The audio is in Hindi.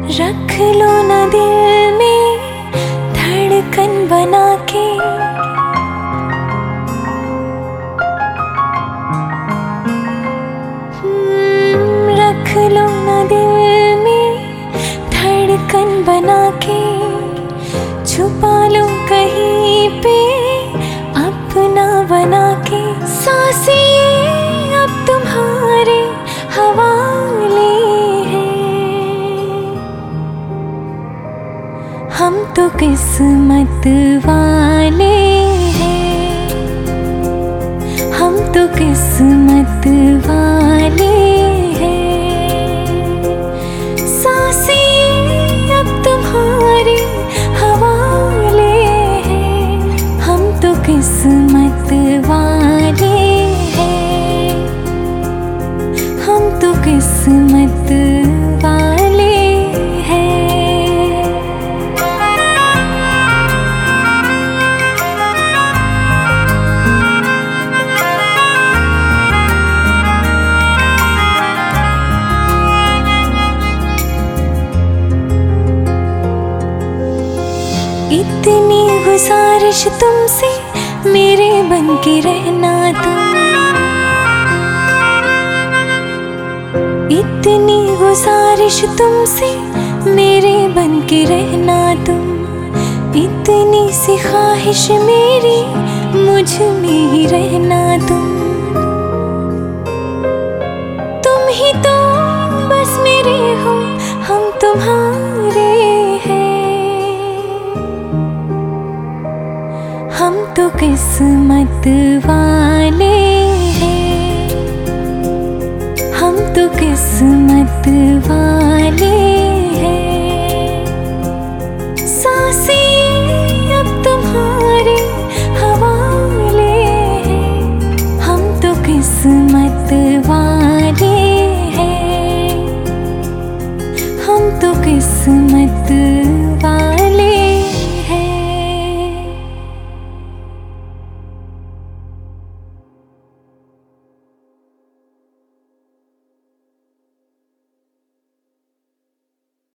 रख लो न दिल में धड़कन बना के, रख लो न दिल में धड़कन बना के, छुपा लो कहीं पे अपना बना के। सांसें अब तुम्हारे हवाले हैं, हम तो किस्मत वाले हैं, हम तो किस्मत वाले हैं। सांसें अब तुम्हारे हवाले हैं, हम तो किस्मत वाले हैं, हम तो किस्मत वाले हैं। इतनी गुजारिश तुमसे मेरे बन के रहना तुम, इतनी गुजारिश तुमसे मेरे बन के रहना तुम। इतनी सी ख्वाहिश मेरी मुझ में ही रहना तुम ही तो बस मेरे हो, हम तुम्हारे हैं, हम तो किस्मत वाले हैं, हम तो किस्मत वाले